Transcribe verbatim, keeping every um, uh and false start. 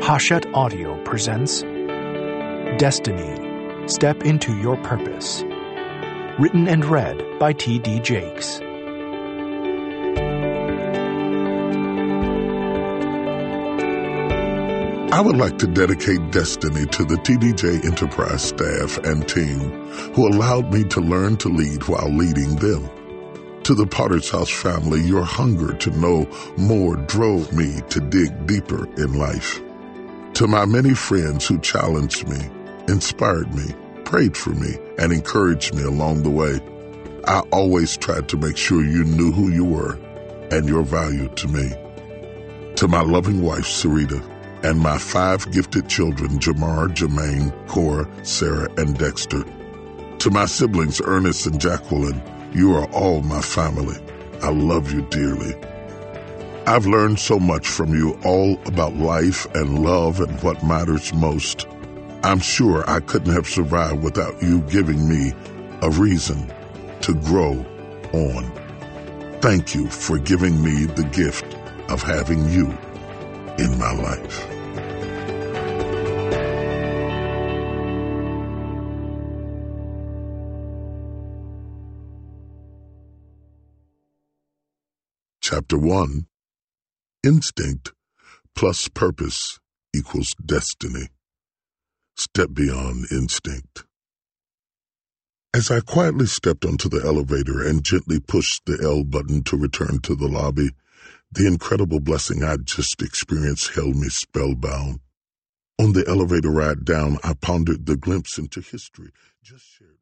Hachette Audio presents Destiny, Step Into Your Purpose. Written and read by T D Jakes. I would like to dedicate Destiny to the T D J Enterprise staff and team who allowed me to learn to lead while leading them. To the Potter's House family, your hunger to know more drove me to dig deeper in life. To my many friends who challenged me, inspired me, prayed for me, and encouraged me along the way, I always tried to make sure you knew who you were and your value to me. To my loving wife, Sarita, and my five gifted children, Jamar, Jermaine, Cora, Sarah, and Dexter. To my siblings, Ernest and Jacqueline, you are all my family. I love you dearly. I've learned so much from you all about life and love and what matters most. I'm sure I couldn't have survived without you giving me a reason to grow on. Thank you for giving me the gift of having you in my life. Chapter one, Instinct plus Purpose equals Destiny. Step beyond instinct. As I quietly stepped onto the elevator and gently pushed the L button to return to the lobby, the incredible blessing I'd just experienced held me spellbound. On the elevator ride down, I pondered the glimpse into history just shared.